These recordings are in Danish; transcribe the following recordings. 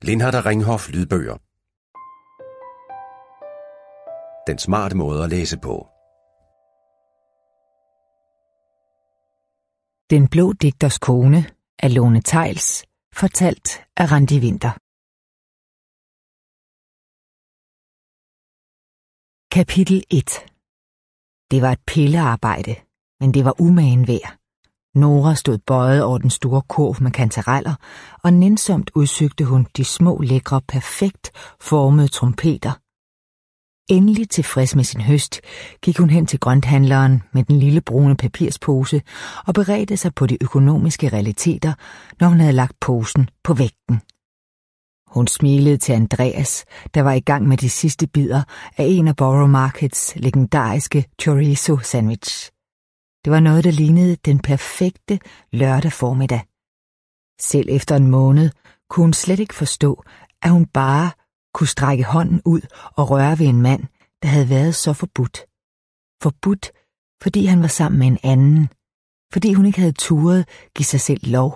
Lindhardt og Ringhof lydbøger. Den smarte måde at læse på. Den blå digters kone af Lone Theils, fortalt af Randi Winther. Kapitel 1. Det var et pillearbejde, men det var umagen værd. Nora stod bøjet over den store kurv med kantareller, og nænsomt udsøgte hun de små, lækre, perfekt formede trompeter. Endelig tilfreds med sin høst, gik hun hen til grønthandleren med den lille brune papirspose og beredte sig på de økonomiske realiteter, når hun havde lagt posen på vægten. Hun smilede til Andreas, der var i gang med de sidste bidder af en af Borough Markets legendariske chorizo sandwich. Det var noget, der lignede den perfekte lørdag formiddag. Selv efter en måned kunne hun slet ikke forstå, at hun bare kunne strække hånden ud og røre ved en mand, der havde været så forbudt. Forbudt, fordi han var sammen med en anden. Fordi hun ikke havde turet give sig selv lov.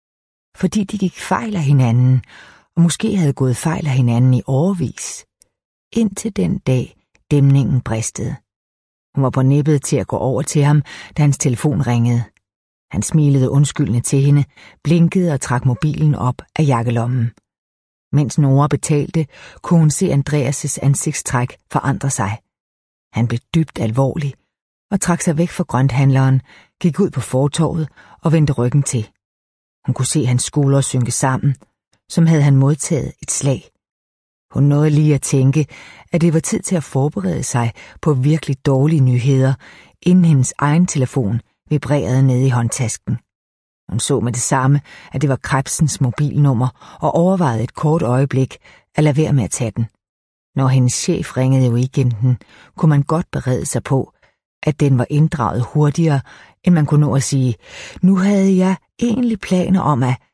Fordi de gik fejl af hinanden, og måske havde gået fejl af hinanden i årevis. Indtil den dag, dæmningen bristede. Hun var på nippet til at gå over til ham, da hans telefon ringede. Han smilede undskyldende til hende, blinkede og trak mobilen op af jakkelommen. Mens Nora betalte, kunne hun se Andreas' ansigtstræk forandre sig. Han blev dybt alvorlig og trak sig væk fra grønthandleren, gik ud på fortovet og vendte ryggen til. Hun kunne se hans skuldre synke sammen, som havde han modtaget et slag. Hun nåede lige at tænke, at det var tid til at forberede sig på virkelig dårlige nyheder, inden hendes egen telefon vibrerede nede i håndtasken. Hun så med det samme, at det var Krebsens mobilnummer, og overvejede et kort øjeblik at lade være med at tage den. Når hendes chef ringede i weekenden, kunne man godt berede sig på, at den var inddraget hurtigere, end man kunne nå at sige, nu havde jeg egentlig planer om at...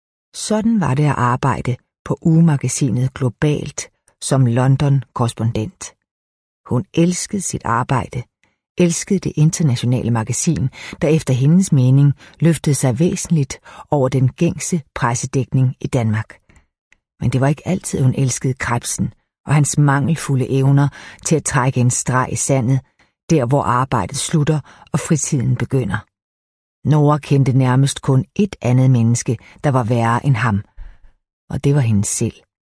Sådan var det at arbejde på ugemagasinet Globalt som London-korrespondent. Hun elskede sit arbejde, elskede det internationale magasin, der efter hendes mening løftede sig væsentligt over den gængse pressedækning i Danmark. Men det var ikke altid, hun elskede Krebsen og hans mangelfulde evner til at trække en streg i sandet, der hvor arbejdet slutter og fritiden begynder. Nora kendte nærmest kun et andet menneske, der var værre end ham, og det var hende selv.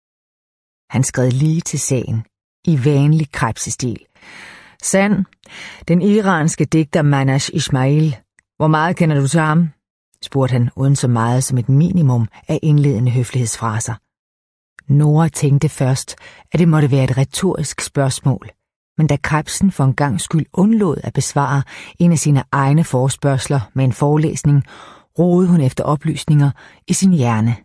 Han skred lige til sagen, i vanlig Krebs-stil. Sand, den iranske digter Manash Ismail, hvor meget kender du til ham? Spurgte han uden så meget som et minimum af indledende høflighedsfraser. Nora tænkte først, at det måtte være et retorisk spørgsmål, men da Krebsen for en gangs skyld undlod at besvare en af sine egne forespørgsler med en forelæsning, rodede hun efter oplysninger i sin hjerne.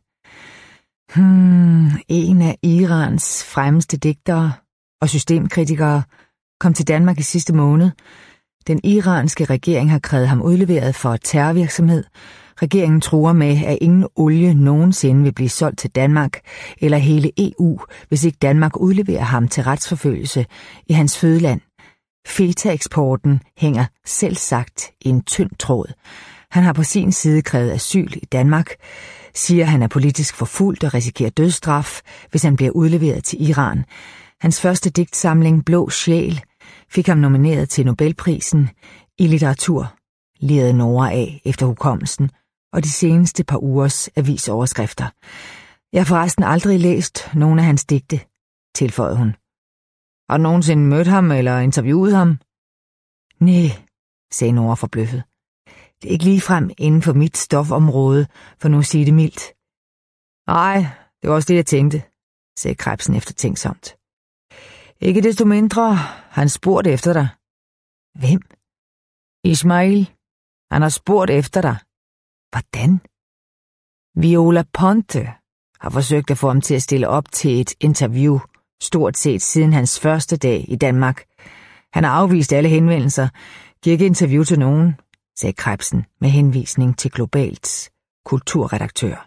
En af Irans fremmeste digtere og systemkritikere kom til Danmark i sidste måned. Den iranske regering har krævet ham udleveret for terrorvirksomhed. Regeringen truer med, at ingen olie nogensinde vil blive solgt til Danmark eller hele EU, hvis ikke Danmark udleverer ham til retsforfølgelse i hans fødeland. Feta-eksporten hænger selvsagt i en tynd tråd. Han har på sin side krævet asyl i Danmark, siger han er politisk forfulgt og risikerer dødsstraf, hvis han bliver udleveret til Iran. Hans første digtsamling, Blå Sjæl, fik ham nomineret til Nobelprisen i litteratur, lirede Nora af efter hukommelsen og de seneste par ugers avisoverskrifter. Jeg har forresten aldrig læst nogen af hans digte, tilføjede hun. Har du nogensinde mødt ham eller interviewet ham? Nej, sagde Nora forbløffet. Det er ikke ligefrem inden for mit stofområde, for nu at sige det mildt. Nej, det var også det, jeg tænkte, sagde Krebsen eftertænksomt. Ikke desto mindre, han spurgte efter dig. Hvem? Ismail. Han har spurgt efter dig. Hvordan? Viola Ponte har forsøgt at få ham til at stille op til et interview, stort set siden hans første dag i Danmark. Han har afvist alle henvendelser, giver ikke interview til nogen, sagde Krebsen med henvisning til Globalts kulturredaktør.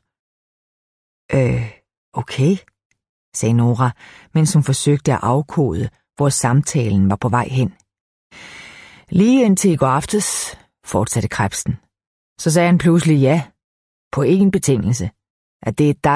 Okay, sagde Nora, mens hun forsøgte at afkode, hvor samtalen var på vej hen. Lige indtil i går aftes, fortsatte Krebsen, så sagde han pludselig ja, på én betingelse, at det er dig,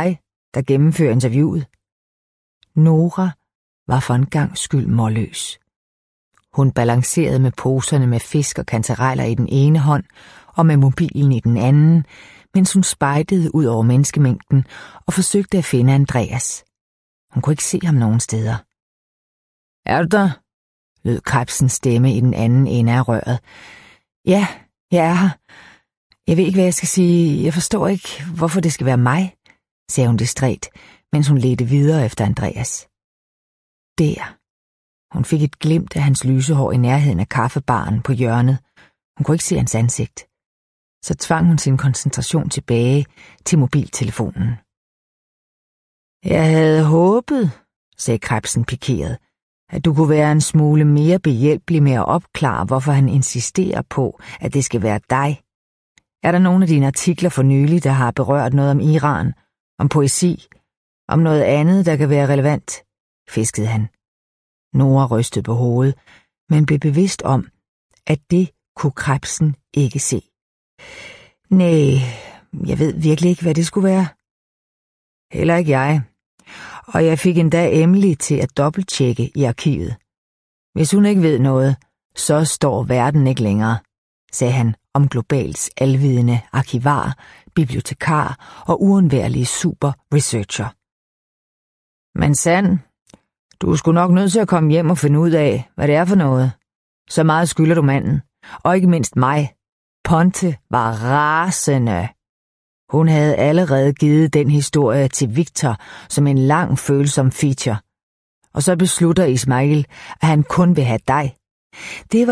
der gennemfører interviewet. Nora var for en gangs skyld målløs. Hun balancerede med poserne med fisk og kantareller i den ene hånd og med mobilen i den anden, mens hun spejdede ud over menneskemængden og forsøgte at finde Andreas. Hun kunne ikke se ham nogen steder. Er du der? Lød Krebsens stemme i den anden ende af røret. Ja, jeg er her. Jeg ved ikke, hvad jeg skal sige. Jeg forstår ikke, hvorfor det skal være mig, sagde hun distræt, mens hun ledte videre efter Andreas. Der. Hun fik et glimt af hans lysehår i nærheden af kaffebaren på hjørnet. Hun kunne ikke se hans ansigt. Så tvang hun sin koncentration tilbage til mobiltelefonen. Jeg havde håbet, sagde Krebsen pikeret, at du kunne være en smule mere behjælpelig med at opklare, hvorfor han insisterer på, at det skal være dig. Er der nogle af dine artikler for nylig, der har berørt noget om Iran, om poesi, om noget andet, der kan være relevant? Fiskede han. Nora rystede på hovedet, men blev bevidst om, at det kunne Krebsen ikke se. Nej, jeg ved virkelig ikke, hvad det skulle være. Heller ikke jeg. Og jeg fik endda Emily til at dobbelttjekke i arkivet. Hvis hun ikke ved noget, så står verden ikke længere, sagde han om Globals alvidende arkivar, bibliotekar og uundværlige super-researcher. Men Sand, du er sgu nok nødt til at komme hjem og finde ud af, hvad det er for noget. Så meget skylder du manden, og ikke mindst mig. Ponte var rasende. Hun havde allerede givet den historie til Victor som en lang følsom feature. Og så beslutter Ismail, at han kun vil have dig. Det var